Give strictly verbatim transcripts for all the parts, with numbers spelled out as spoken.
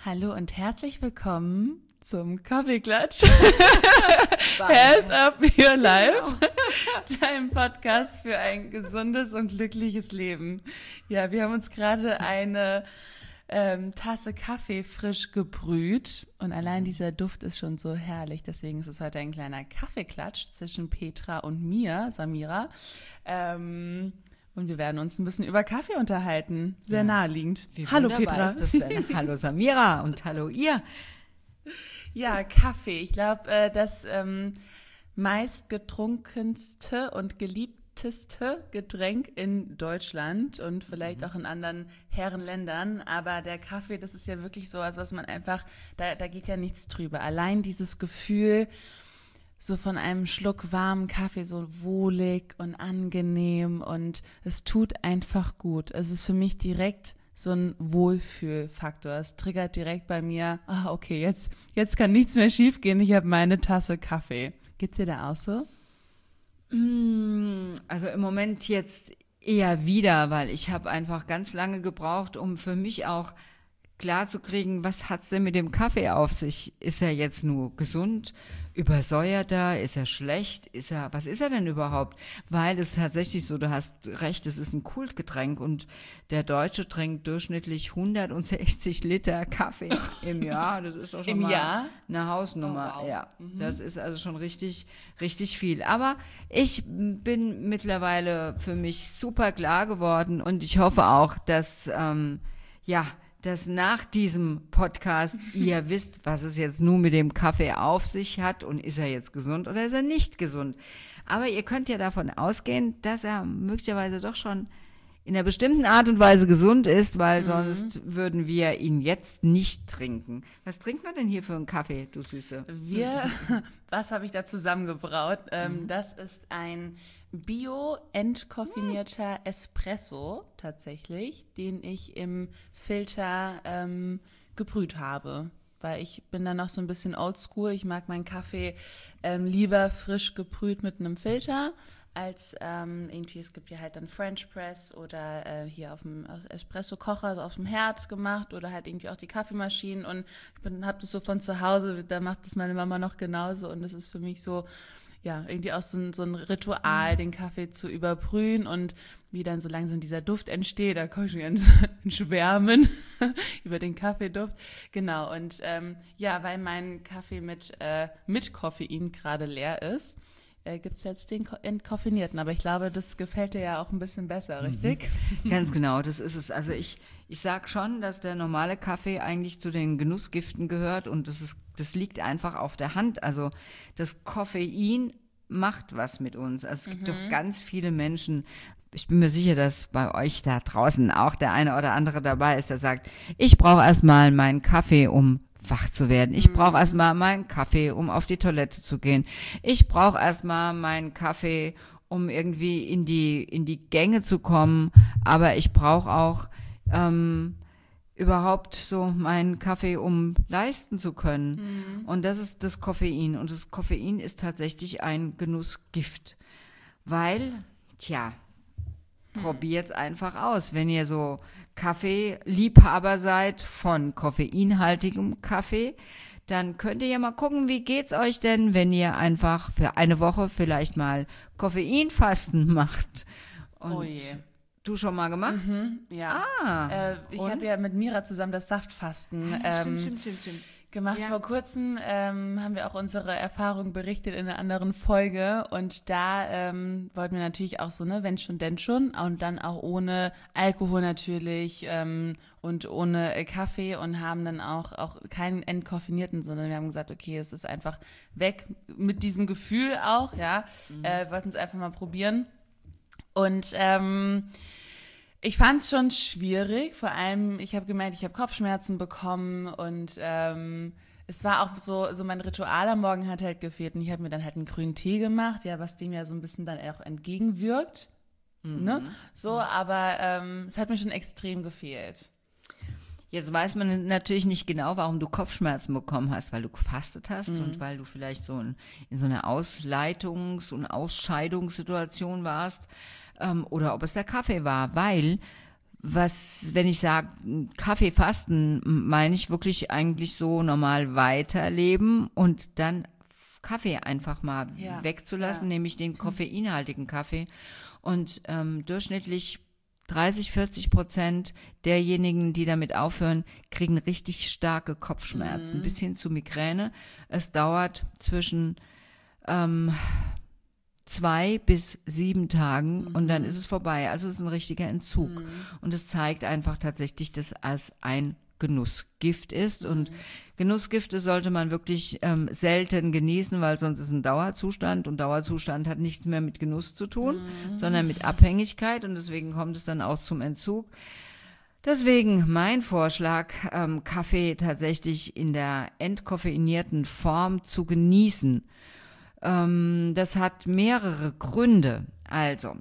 Hallo und herzlich willkommen zum Kaffeeklatsch. Health Up Your Life, dein Podcast für ein gesundes und glückliches Leben. Ja, wir haben uns gerade eine ähm, Tasse Kaffee frisch gebrüht und allein dieser Duft ist schon so herrlich. Deswegen ist es heute ein kleiner Kaffeeklatsch zwischen Petra und mir, Samira. Ähm, Und wir werden uns ein bisschen über Kaffee unterhalten. Sehr ja. naheliegend. Wie hallo Petra. Ist das denn? Hallo Samira und hallo ihr. Ja, Kaffee. Ich glaube, äh, das ähm, meistgetrunkenste und geliebteste Getränk in Deutschland und vielleicht mhm. auch in anderen Herrenländern. Aber der Kaffee, das ist ja wirklich so, als was man einfach, da, da geht ja nichts drüber. Allein dieses Gefühl, so von einem Schluck warmen Kaffee, so wohlig und angenehm und es tut einfach gut. Es ist für mich direkt so ein Wohlfühlfaktor. Es triggert direkt bei mir, ah, okay, jetzt, jetzt kann nichts mehr schief gehen, ich habe meine Tasse Kaffee. Geht's dir da auch so? Also im Moment jetzt eher wieder, weil ich habe einfach ganz lange gebraucht, um für mich auch klar zu kriegen, was hat's denn mit dem Kaffee auf sich? Ist er jetzt nur gesund? Übersäuert er? Ist er schlecht? Ist er, was ist er denn überhaupt? Weil es ist tatsächlich so, du hast recht, es ist ein Kultgetränk und der Deutsche trinkt durchschnittlich hundertsechzig Liter Kaffee im Jahr. Das ist doch schon Im mal Jahr? eine Hausnummer. Oh, wow. Ja, mhm. Das ist also schon richtig, richtig viel. Aber ich bin mittlerweile für mich super klar geworden und ich hoffe auch, dass, ähm, ja, dass nach diesem Podcast ihr wisst, was es jetzt nun mit dem Kaffee auf sich hat und ist er jetzt gesund oder ist er nicht gesund. Aber ihr könnt ja davon ausgehen, dass er möglicherweise doch schon in einer bestimmten Art und Weise gesund ist, weil mhm. sonst würden wir ihn jetzt nicht trinken. Was trinkt man denn hier für einen Kaffee, du Süße? Wir, was habe ich da zusammengebraut? Ähm, mhm. Das ist ein bio-entkoffinierter Espresso tatsächlich, den ich im Filter ähm, gebrüht habe, weil ich bin dann noch so ein bisschen oldschool. Ich mag meinen Kaffee ähm, lieber frisch gebrüht mit einem Filter, als ähm, irgendwie, es gibt ja halt dann French Press oder äh, hier auf dem Espresso-Kocher, also auf dem Herd gemacht oder halt irgendwie auch die Kaffeemaschinen und ich habe das so von zu Hause, da macht das meine Mama noch genauso und das ist für mich so, ja, irgendwie auch so ein, so ein Ritual, den Kaffee zu überbrühen und wie dann so langsam dieser Duft entsteht, da komme ich schon ins, ins Schwärmen über den Kaffeeduft. Genau, und ähm, ja, weil mein Kaffee mit, äh, mit Koffein gerade leer ist, äh, gibt es jetzt den entkoffinierten. Aber ich glaube, das gefällt dir ja auch ein bisschen besser, richtig? Mhm. Ganz genau, das ist es. Also ich, ich sage schon, dass der normale Kaffee eigentlich zu den Genussgiften gehört und das ist Das liegt einfach auf der Hand. Also das Koffein macht was mit uns. Also es gibt mhm. doch ganz viele Menschen, ich bin mir sicher, dass bei euch da draußen auch der eine oder andere dabei ist, der sagt, ich brauche erstmal meinen Kaffee, um wach zu werden. Ich mhm. brauche erstmal meinen Kaffee, um auf die Toilette zu gehen. Ich brauche erstmal meinen Kaffee, um irgendwie in die, in die Gänge zu kommen. Aber ich brauche auch ähm, überhaupt so meinen Kaffee, um leisten zu können. Mhm. Und das ist das Koffein. Und das Koffein ist tatsächlich ein Genussgift. Weil, tja, mhm. probiert's einfach aus. Wenn ihr so Kaffeeliebhaber seid von koffeinhaltigem Kaffee, dann könnt ihr ja mal gucken, wie geht's euch denn, wenn ihr einfach für eine Woche vielleicht mal Koffeinfasten macht. Und oh je. Du schon mal gemacht? Mhm, ja. Ah, äh, ich habe ja mit Mira zusammen das Saftfasten ah, ähm, stimmt, stimmt, stimmt, stimmt. gemacht. Ja. Vor kurzem ähm, haben wir auch unsere Erfahrung berichtet in einer anderen Folge und da ähm, wollten wir natürlich auch so, ne, wenn schon, denn schon und dann auch ohne Alkohol natürlich ähm, und ohne äh, Kaffee und haben dann auch, auch keinen entkoffinierten, sondern wir haben gesagt, okay, es ist einfach weg mit diesem Gefühl auch, ja, mhm. äh, wollten es einfach mal probieren und ähm, ich fand es schon schwierig, vor allem, ich habe gemerkt, ich habe Kopfschmerzen bekommen und ähm, es war auch so, so mein Ritual am Morgen hat halt gefehlt und ich habe mir dann halt einen grünen Tee gemacht, ja, was dem ja so ein bisschen dann auch entgegenwirkt, mhm. ne, so, aber ähm, es hat mir schon extrem gefehlt. Jetzt weiß man natürlich nicht genau, warum du Kopfschmerzen bekommen hast, weil du gefastet hast mhm. und weil du vielleicht so in, in so einer Ausleitungs- und Ausscheidungssituation warst. Ähm, oder ob es der Kaffee war, weil was, wenn ich sage Kaffeefasten, meine ich wirklich eigentlich so normal weiterleben und dann Kaffee einfach mal Ja, wegzulassen, ja. nämlich den koffeinhaltigen Kaffee. Und ähm, durchschnittlich dreißig, vierzig Prozent derjenigen, die damit aufhören, kriegen richtig starke Kopfschmerzen, Mhm. bis hin zu Migräne. Es dauert zwischen ähm, zwei bis sieben Tagen und dann ist es vorbei. Also es ist ein richtiger Entzug. Mhm. Und es zeigt einfach tatsächlich, dass es ein Genussgift ist. Und Genussgifte sollte man wirklich ähm, selten genießen, weil sonst ist es ein Dauerzustand. Und Dauerzustand hat nichts mehr mit Genuss zu tun, sondern mit Abhängigkeit. Und deswegen kommt es dann auch zum Entzug. Deswegen mein Vorschlag, ähm, Kaffee tatsächlich in der entkoffeinierten Form zu genießen. Ähm, das hat mehrere Gründe. Also,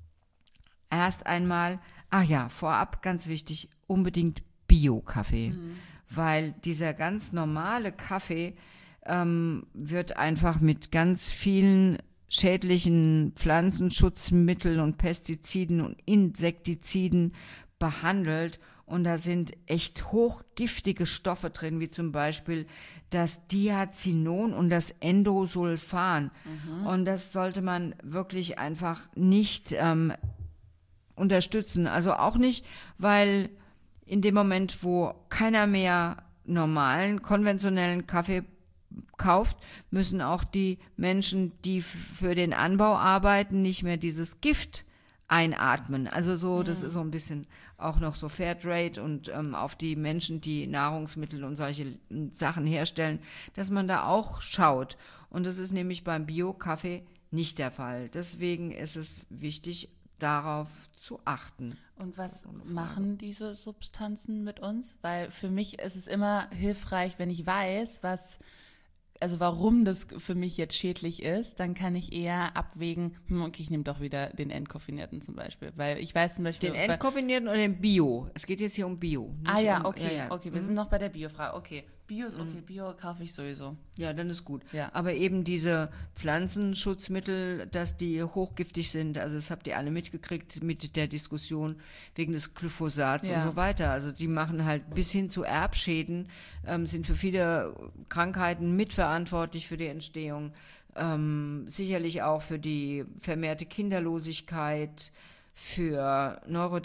erst einmal, ach ja, vorab ganz wichtig, unbedingt Bio-Kaffee. Mhm. Weil dieser ganz normale Kaffee ähm, wird einfach mit ganz vielen schädlichen Pflanzenschutzmitteln und Pestiziden und Insektiziden behandelt. Und da sind echt hochgiftige Stoffe drin, wie zum Beispiel das Diazinon und das Endosulfan. Mhm. Und das sollte man wirklich einfach nicht ähm, unterstützen. Also auch nicht, weil in dem Moment, wo keiner mehr normalen, konventionellen Kaffee kauft, müssen auch die Menschen, die für den Anbau arbeiten, nicht mehr dieses Gift einatmen. Also so, mhm. das ist so ein bisschen auch noch so Fairtrade und ähm, auf die Menschen, die Nahrungsmittel und solche Sachen herstellen, dass man da auch schaut. Und das ist nämlich beim Bio-Kaffee nicht der Fall. Deswegen ist es wichtig, darauf zu achten. Und was machen diese Substanzen mit uns? Weil für mich ist es immer hilfreich, wenn ich weiß, was, also warum das für mich jetzt schädlich ist, dann kann ich eher abwägen, hm, okay, ich nehme doch wieder den entkoffinierten zum Beispiel. Weil ich weiß zum Beispiel... Den entkoffinierten oder den Bio? Es geht jetzt hier um Bio. Ah ja, um, okay, ja, ja. okay, wir mhm. sind noch bei der Bio-Frage. Okay, Bio ist okay, Bio kaufe ich sowieso. Ja, dann ist gut. Ja. Aber eben diese Pflanzenschutzmittel, dass die hochgiftig sind, also das habt ihr alle mitgekriegt mit der Diskussion wegen des Glyphosats ja. und so weiter. Also die machen halt bis hin zu Erbschäden, ähm, sind für viele Krankheiten mitverantwortlich für die Entstehung. Ähm, sicherlich auch für die vermehrte Kinderlosigkeit, für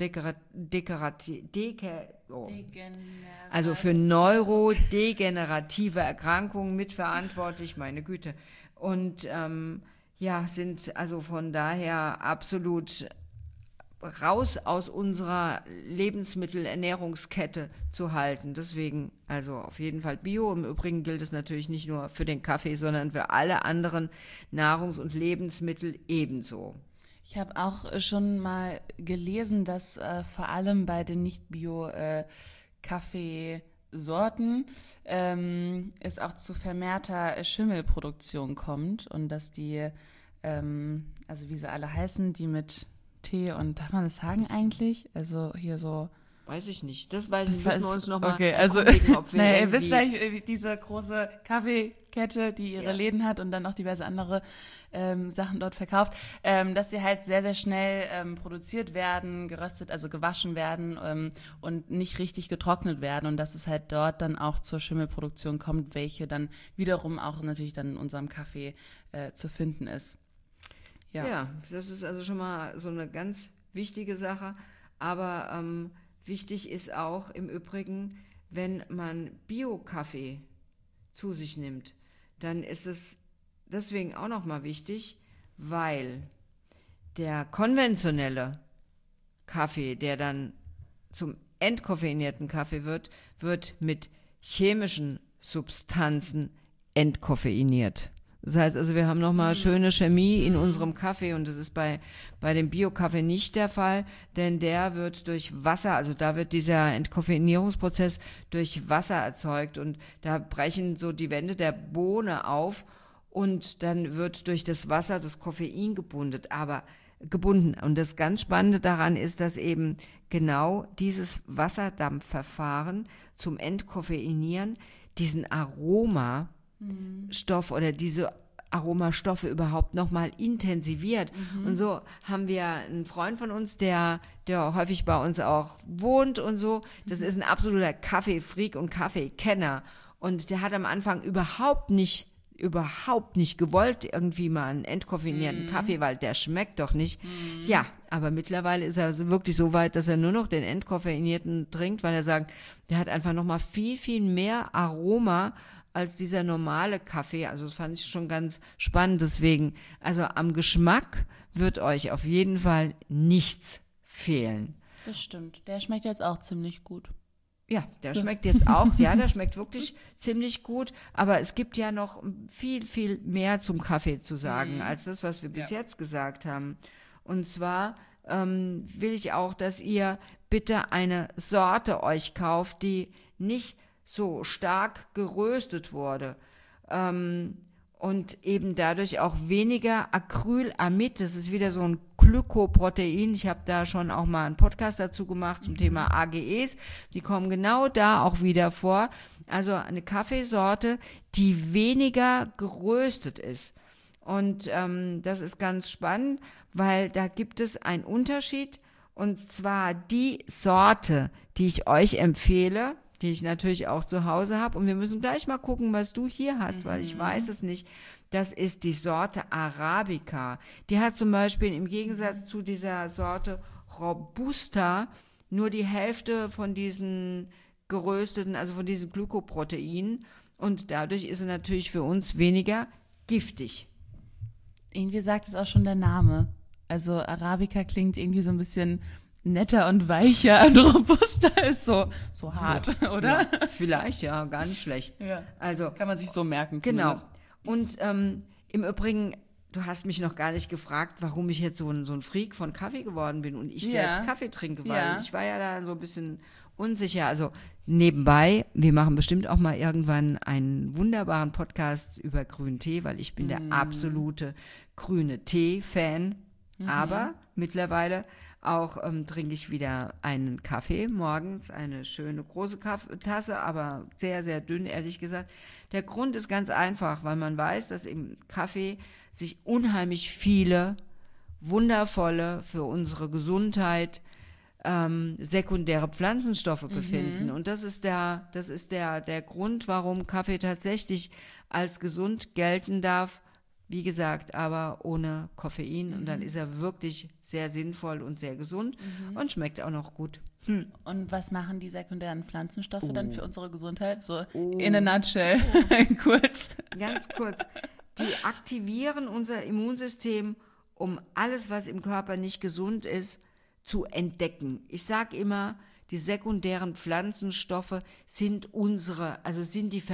neurodegenerative, oh. also für neurodegenerative Erkrankungen mitverantwortlich, meine Güte. Und ähm, ja, sind also von daher absolut raus aus unserer Lebensmittelernährungskette zu halten. Deswegen also auf jeden Fall Bio. Im Übrigen gilt es natürlich nicht nur für den Kaffee, sondern für alle anderen Nahrungs- und Lebensmittel ebenso. Ich habe auch schon mal gelesen, dass äh, vor allem bei den Nicht-Bio-Kaffeesorten äh, ähm, es auch zu vermehrter Schimmelproduktion kommt und dass die, ähm, also wie sie alle heißen, die mit Tee und, darf man das sagen eigentlich? Also hier so... Weiß ich nicht. Das weiß das ich nicht. Müssen wir uns nochmal okay, also, ob wir naja, ihr wisst vielleicht, diese große Kaffeekette, die ihre ja. Läden hat und dann noch diverse andere ähm, Sachen dort verkauft, ähm, dass sie halt sehr, sehr schnell ähm, produziert werden, geröstet, also gewaschen werden ähm, und nicht richtig getrocknet werden und dass es halt dort dann auch zur Schimmelproduktion kommt, welche dann wiederum auch natürlich dann in unserem Kaffee äh, zu finden ist. Ja. ja, das ist also schon mal so eine ganz wichtige Sache, aber ähm, wichtig ist auch im Übrigen, wenn man Bio-Kaffee zu sich nimmt, dann ist es deswegen auch nochmal wichtig, weil der konventionelle Kaffee, der dann zum entkoffeinierten Kaffee wird, wird mit chemischen Substanzen entkoffeiniert. Das heißt also, wir haben nochmal schöne Chemie in unserem Kaffee und das ist bei, bei dem Bio-Kaffee nicht der Fall, denn der wird durch Wasser, also da wird dieser Entkoffeinierungsprozess durch Wasser erzeugt und da brechen so die Wände der Bohne auf und dann wird durch das Wasser das Koffein gebunden, aber gebunden. Und das ganz Spannende daran ist, dass eben genau dieses Wasserdampfverfahren zum Entkoffeinieren diesen Aroma Stoff oder diese Aromastoffe überhaupt nochmal intensiviert. Mhm. Und so haben wir einen Freund von uns, der, der häufig bei uns auch wohnt und so. Das mhm. ist ein absoluter Kaffeefreak und Kaffeekenner. Und der hat am Anfang überhaupt nicht überhaupt nicht gewollt, irgendwie mal einen entkoffeinierten mm. Kaffee, weil der schmeckt doch nicht. Mm. Ja, aber mittlerweile ist er wirklich so weit, dass er nur noch den entkoffeinierten trinkt, weil er sagt, der hat einfach nochmal viel, viel mehr Aroma als dieser normale Kaffee. Also das fand ich schon ganz spannend. Deswegen, also am Geschmack wird euch auf jeden Fall nichts fehlen. Das stimmt. Der schmeckt jetzt auch ziemlich gut. Ja, der schmeckt jetzt auch, ja, der schmeckt wirklich ziemlich gut, aber es gibt ja noch viel, viel mehr zum Kaffee zu sagen, mhm. als das, was wir bis ja. jetzt gesagt haben. Und zwar ähm, will ich auch, dass ihr bitte eine Sorte euch kauft, die nicht so stark geröstet wurde ähm, und eben dadurch auch weniger Acrylamid, das ist wieder so ein Glykoprotein. Ich habe da schon auch mal einen Podcast dazu gemacht zum mhm. Thema A G Es. Die kommen genau da auch wieder vor. Also eine Kaffeesorte, die weniger geröstet ist. Und ähm, das ist ganz spannend, weil da gibt es einen Unterschied. Und zwar die Sorte, die ich euch empfehle, die ich natürlich auch zu Hause habe. Und wir müssen gleich mal gucken, was du hier hast, mhm. weil ich weiß es nicht. Das ist die Sorte Arabica. Die hat zum Beispiel im Gegensatz zu dieser Sorte Robusta nur die Hälfte von diesen gerösteten, also von diesen Glykoproteinen. Und dadurch ist sie natürlich für uns weniger giftig. Irgendwie sagt es auch schon der Name. Also Arabica klingt irgendwie so ein bisschen netter und weicher und Robusta ist so, so hart, ja, oder? Ja, vielleicht, ja, gar nicht schlecht. Ja. Also, kann man sich so merken. Genau. Zumindest. Und ähm, im Übrigen, du hast mich noch gar nicht gefragt, warum ich jetzt so ein, so ein Freak von Kaffee geworden bin und ich ja. selbst Kaffee trinke, weil ja. ich war ja da so ein bisschen unsicher. Also nebenbei, wir machen bestimmt auch mal irgendwann einen wunderbaren Podcast über grünen Tee, weil ich bin mm. der absolute grüne Tee-Fan. Mhm. Aber mittlerweile auch ähm, trinke ich wieder einen Kaffee morgens, eine schöne große Kaff- Tasse, aber sehr, sehr dünn, ehrlich gesagt. Der Grund ist ganz einfach, weil man weiß, dass im Kaffee sich unheimlich viele wundervolle, für unsere Gesundheit ähm, sekundäre Pflanzenstoffe mhm. befinden. Und das ist der, das ist der, der Grund, warum Kaffee tatsächlich als gesund gelten darf. Wie gesagt, aber ohne Koffein. Mhm. Und dann ist er wirklich sehr sinnvoll und sehr gesund mhm. und schmeckt auch noch gut. Hm. Und was machen die sekundären Pflanzenstoffe oh. dann für unsere Gesundheit? So oh. in a nutshell, kurz. Ganz kurz. Die aktivieren unser Immunsystem, um alles, was im Körper nicht gesund ist, zu entdecken. Ich sage immer, die sekundären Pflanzenstoffe sind unsere, also sind die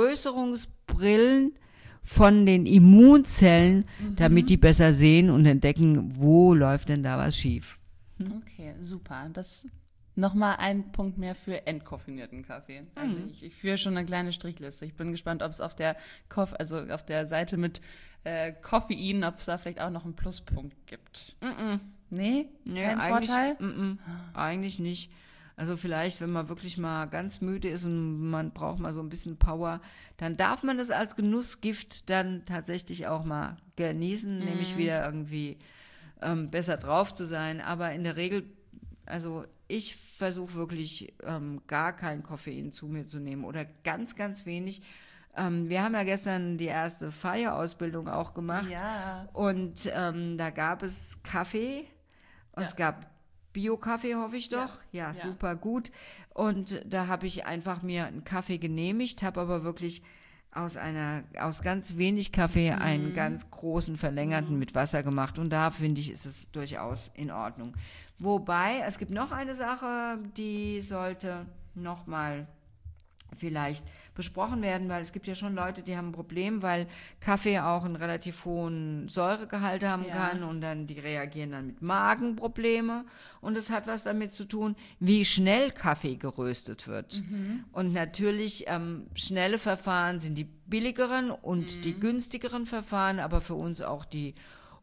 Vergrößerungsbrillen von den Immunzellen, mhm. damit die besser sehen und entdecken, wo läuft denn da was schief. Hm? Okay, super. Das nochmal ein Punkt mehr für entkoffinierten Kaffee. Also mhm. ich, ich führe schon eine kleine Strichliste. Ich bin gespannt, ob es auf der Koff, also auf der Seite mit äh, Koffein, ob es da vielleicht auch noch einen Pluspunkt gibt. Mhm. Nee? Nee, kein eigentlich, Vorteil? Mhm. Eigentlich nicht. Also vielleicht, wenn man wirklich mal ganz müde ist und man braucht mal so ein bisschen Power, dann darf man das als Genussgift dann tatsächlich auch mal genießen, mm. nämlich wieder irgendwie ähm, besser drauf zu sein. Aber in der Regel, also ich versuche wirklich ähm, gar kein Koffein zu mir zu nehmen oder ganz, ganz wenig. Ähm, wir haben ja gestern die erste Feierausbildung auch gemacht. Ja. Und ähm, da gab es Kaffee und ja. es gab Bio-Kaffee, hoffe ich doch. Ja, ja, super gut. Und da habe ich einfach mir einen Kaffee genehmigt, habe aber wirklich aus einer, aus ganz wenig Kaffee mhm. einen ganz großen verlängerten mhm. mit Wasser gemacht. Und da, finde ich, ist es durchaus in Ordnung. Wobei, es gibt noch eine Sache, die sollte nochmal vielleicht besprochen werden, weil es gibt ja schon Leute, die haben ein Problem, weil Kaffee auch einen relativ hohen Säuregehalt haben ja. kann und dann die reagieren dann mit Magenprobleme und es hat was damit zu tun, wie schnell Kaffee geröstet wird. Mhm. Und natürlich ähm, schnelle Verfahren sind die billigeren und mhm. die günstigeren Verfahren, aber für uns auch die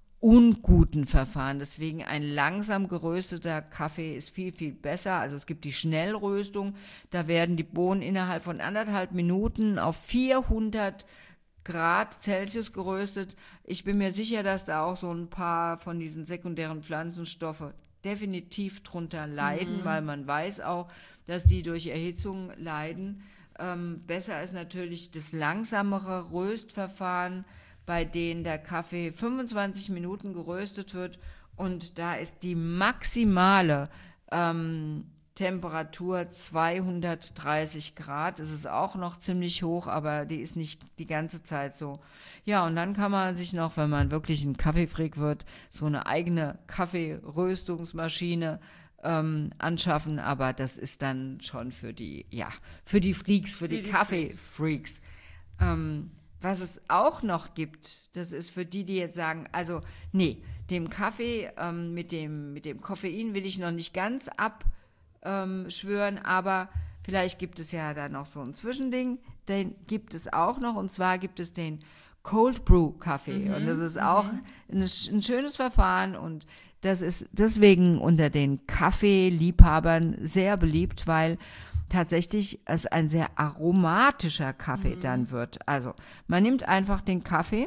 unguten Verfahren. Deswegen ein langsam gerösteter Kaffee ist viel, viel besser. Also es gibt die Schnellröstung. Da werden die Bohnen innerhalb von anderthalb Minuten auf vierhundert Grad Celsius geröstet. Ich bin mir sicher, dass da auch so ein paar von diesen sekundären Pflanzenstoffe definitiv drunter leiden, mhm. weil man weiß auch, dass die durch Erhitzung leiden. Ähm, besser ist natürlich das langsamere Röstverfahren, bei denen der Kaffee fünfundzwanzig Minuten geröstet wird und da ist die maximale ähm, Temperatur zweihundertdreißig Grad. Es ist auch noch ziemlich hoch, aber die ist nicht die ganze Zeit so. Ja, und dann kann man sich noch, wenn man wirklich ein Kaffeefreak wird, so eine eigene Kaffeeröstungsmaschine ähm, anschaffen, aber das ist dann schon für die, ja, für die Freaks, für die, die Kaffeefreaks. Ähm, was es auch noch gibt, das ist für die, die jetzt sagen, also nee, dem Kaffee ähm, mit dem, mit dem Koffein will ich noch nicht ganz abschwören, ähm, aber vielleicht gibt es ja da noch so ein Zwischending, den gibt es auch noch, und zwar gibt es den Cold Brew Kaffee, mhm, und das ist auch mhm. ein, ein schönes Verfahren, und das ist deswegen unter den Kaffeeliebhabern sehr beliebt, weil tatsächlich es ein sehr aromatischer Kaffee mhm. dann wird. Also man nimmt einfach den Kaffee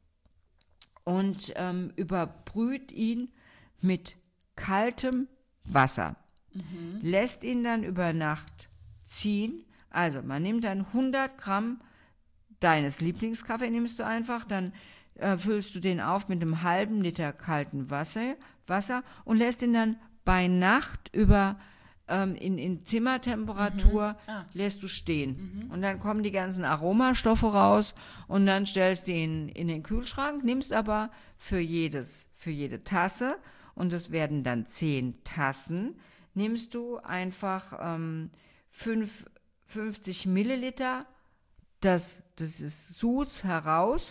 und ähm, überbrüht ihn mit kaltem Wasser, mhm. lässt ihn dann über Nacht ziehen. Also man nimmt dann hundert Gramm deines Lieblingskaffee, nimmst du einfach, dann äh, füllst du den auf mit einem halben Liter kaltem Wasser, Wasser und lässt ihn dann bei Nacht über ähm, in, in Zimmertemperatur mhm. ah. lässt du stehen. Mhm. Und dann kommen die ganzen Aromastoffe raus und dann stellst du ihn in den Kühlschrank, nimmst aber für jedes, für jede Tasse, und es werden dann zehn Tassen, nimmst du einfach ähm, fünf, fünfzig Milliliter das, das ist Suds heraus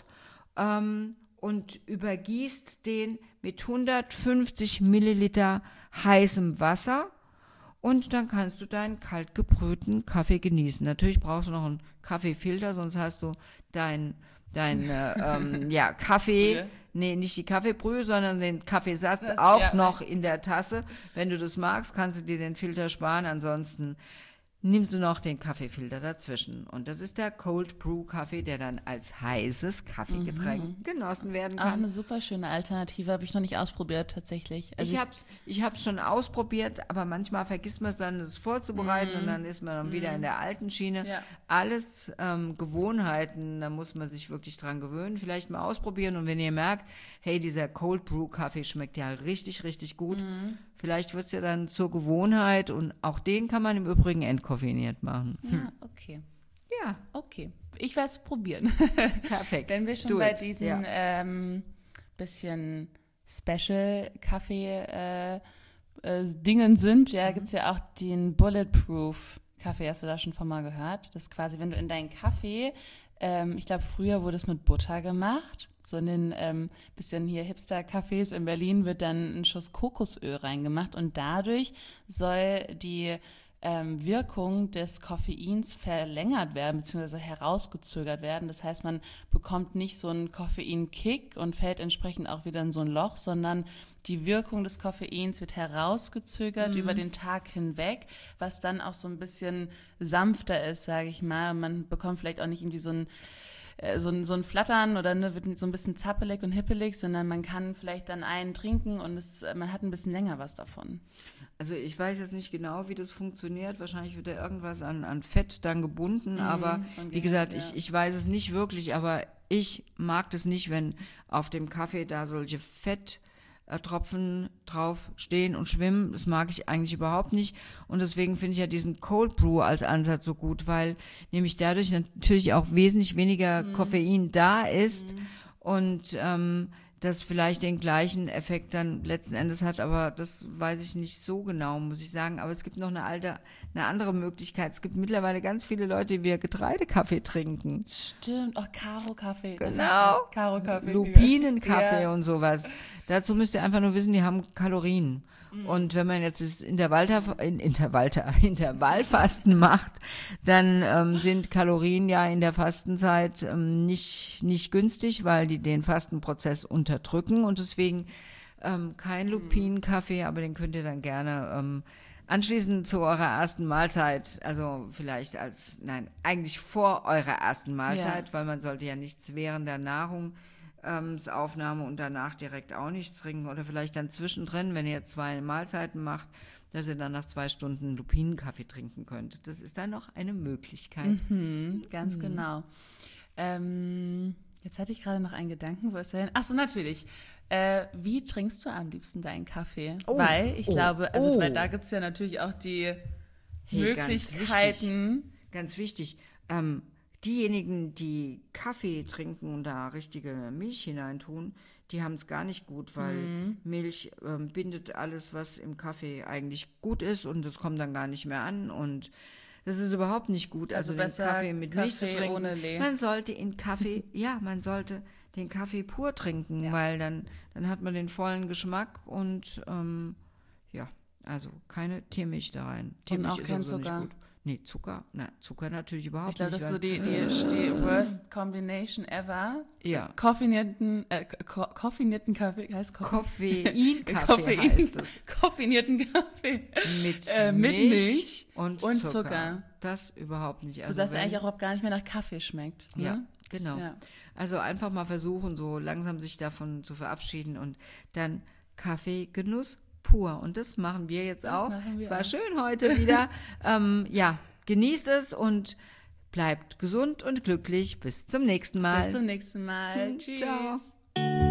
ähm, und übergießt den mit hundertfünfzig Milliliter heißem Wasser, und dann kannst du deinen kalt gebrühten Kaffee genießen. Natürlich brauchst du noch einen Kaffeefilter, sonst hast du dein, dein äh, ähm, ja, Kaffee, nee, nicht die Kaffeebrühe, sondern den Kaffeesatz das, auch ja. noch in der Tasse. Wenn du das magst, kannst du dir den Filter sparen, ansonsten nimmst du noch den Kaffeefilter dazwischen. Und das ist der Cold Brew Kaffee, der dann als heißes Kaffeegetränk mhm. genossen werden kann. Auch eine super schöne Alternative, habe ich noch nicht ausprobiert tatsächlich. Also ich habe es ich hab's schon ausprobiert, aber manchmal vergisst man es dann, es vorzubereiten mhm. und dann ist man dann mhm. wieder in der alten Schiene. Ja. Alles ähm, Gewohnheiten, da muss man sich wirklich dran gewöhnen, vielleicht mal ausprobieren, und wenn ihr merkt, hey, dieser Cold Brew Kaffee schmeckt ja richtig, richtig gut, mhm. vielleicht wird es ja dann zur Gewohnheit, und auch den kann man im Übrigen entkoffeiniert machen. Hm. Ja, okay. Ja. Okay. Ich werde es probieren. Perfekt. Wenn wir schon Do bei it. diesen ja. ähm, bisschen Special-Kaffee äh, äh, Dingen sind, ja, mhm. gibt es ja auch den Bulletproof Kaffee. Hast du da schon von mal gehört? Das ist quasi, wenn du in deinen Kaffee, ähm, ich glaube, früher wurde es mit Butter gemacht. So in den ähm, bisschen hier Hipster-Cafés in Berlin wird dann ein Schuss Kokosöl reingemacht, und dadurch soll die ähm, Wirkung des Koffeins verlängert werden bzw. herausgezögert werden. Das heißt, man bekommt nicht so einen Koffeinkick und fällt entsprechend auch wieder in so ein Loch, sondern die Wirkung des Koffeins wird herausgezögert mhm. über den Tag hinweg, was dann auch so ein bisschen sanfter ist, sage ich mal. Man bekommt vielleicht auch nicht irgendwie so ein So ein, so ein Flattern oder ne, wird so ein bisschen zappelig und hippelig, sondern man kann vielleicht dann einen trinken und es, man hat ein bisschen länger was davon. Also ich weiß jetzt nicht genau, wie das funktioniert. Wahrscheinlich wird da irgendwas an, an Fett dann gebunden, mhm, aber wie gesagt, ja. ich, ich weiß es nicht wirklich, aber ich mag das nicht, wenn auf dem Kaffee da solche Fett Tropfen drauf stehen und schwimmen. Das mag ich eigentlich überhaupt nicht. Und deswegen finde ich ja diesen Cold Brew als Ansatz so gut, weil nämlich dadurch natürlich auch wesentlich weniger mhm. Koffein da ist mhm. und ähm, das vielleicht den gleichen Effekt dann letzten Endes hat, aber das weiß ich nicht so genau, muss ich sagen. Aber es gibt noch eine alte, eine andere Möglichkeit. Es gibt mittlerweile ganz viele Leute, die Getreidekaffee trinken. Stimmt, auch Karo-Kaffee. Genau. Karo-Kaffee. Lupinenkaffee ja. und sowas. Dazu müsst ihr einfach nur wissen, die haben Kalorien. Mhm. Und wenn man jetzt das Intervallter, in, Intervallter, Intervallfasten macht, dann ähm, sind Kalorien ja in der Fastenzeit ähm, nicht, nicht günstig, weil die den Fastenprozess unterdrücken, und deswegen ähm, kein Lupinenkaffee, aber den könnt ihr dann gerne ähm, anschließend zu eurer ersten Mahlzeit, also vielleicht als, nein, eigentlich vor eurer ersten Mahlzeit, Ja. weil man sollte ja nichts während der Nahrungsaufnahme und danach direkt auch nichts trinken oder vielleicht dann zwischendrin, wenn ihr zwei Mahlzeiten macht, dass ihr dann nach zwei Stunden Lupinenkaffee trinken könnt. Das ist dann noch eine Möglichkeit. Mhm, ganz genau. Ähm, jetzt hatte ich gerade noch einen Gedanken, wo ist er hin? Ach so, natürlich. Äh, wie trinkst du am liebsten deinen Kaffee? Oh, Weil ich oh, glaube, also oh. weil da gibt es ja natürlich auch die Hey, ganz Möglichkeiten. Ganz wichtig, ähm, diejenigen, die Kaffee trinken und da richtige Milch hineintun, die haben es gar nicht gut, weil Mhm. Milch ähm, bindet alles, was im Kaffee eigentlich gut ist und es kommt dann gar nicht mehr an und das ist überhaupt nicht gut. Also Also, den besser Kaffee mit Milch zu Kaffee trinken. ohne Lee. Man sollte in Kaffee, ja, man sollte den Kaffee pur trinken, Ja. weil dann, dann hat man den vollen Geschmack und ähm, ja, also keine Tiermilch da rein. Tiermilch auch ist kein sowieso Zucker. nicht gut. Nee, Zucker, na, Zucker natürlich überhaupt Ich glaube, nicht. das ist so weil- die, die, die worst combination ever. Ja. Koffinierten, äh, ko koffinierten Kaffee, heißt Koffein? Koffeinkaffee heißt es. Koffinierten Kaffee. Mit, Äh, mit Milch, Milch und, und Zucker. Zucker. Das überhaupt nicht. Also Sodass er wenn- eigentlich auch überhaupt gar nicht mehr nach Kaffee schmeckt. Ne? Ja, genau. Ja. Also einfach mal versuchen, so langsam sich davon zu verabschieden und dann Kaffeegenuss pur. Und das machen wir jetzt Das auch. machen wir Es war auch. schön heute wieder. ähm, ja, genießt es und bleibt gesund und glücklich. Bis zum nächsten Mal. Bis zum nächsten Mal. Tschüss. Ciao.